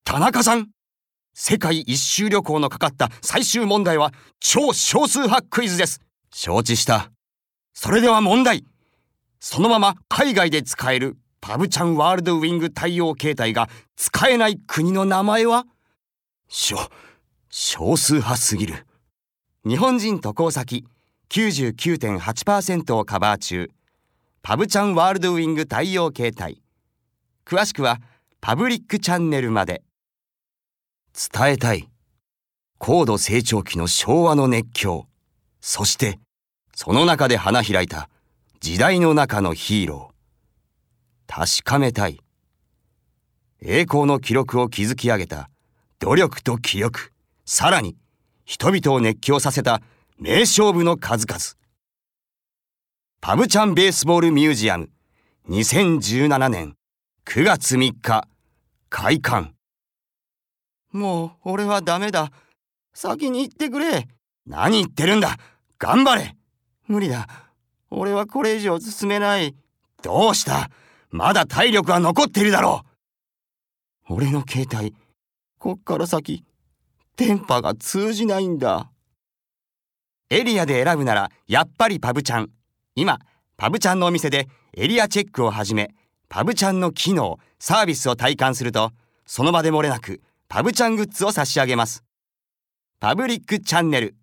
田中さん、世界一周旅行のかかった最終問題は超少数派クイズです。承知した。それでは問題。そのまま海外で使えるパブちゃんワールドウィング対応形態が使えない国の名前は？少数派すぎる。日本人渡航先 99.8% をカバー中。パブちゃんワールドウィング対応形態。詳しくはパブリックチャンネルまで。伝えたい。高度成長期の昭和の熱狂。そして、その中で花開いた時代の中のヒーロー。確かめたい。栄光の記録を築き上げた努力と気力。さらに、人々を熱狂させた名勝負の数々。パブちゃんベースボールミュージアム2017年9月3日開館。もう俺はダメだ。先に行ってくれ。何言ってるんだ。頑張れ。無理だ。俺はこれ以上進めない。どうした。まだ体力は残っているだろう。俺の携帯、こっから先電波が通じないんだ。エリアで選ぶならやっぱりパブちゃん。今パブちゃんのお店でエリアチェックをはじめ、パブちゃんの機能、サービスを体感すると、その場で漏れなくパブちゃんグッズを差し上げます。パブリックチャンネル。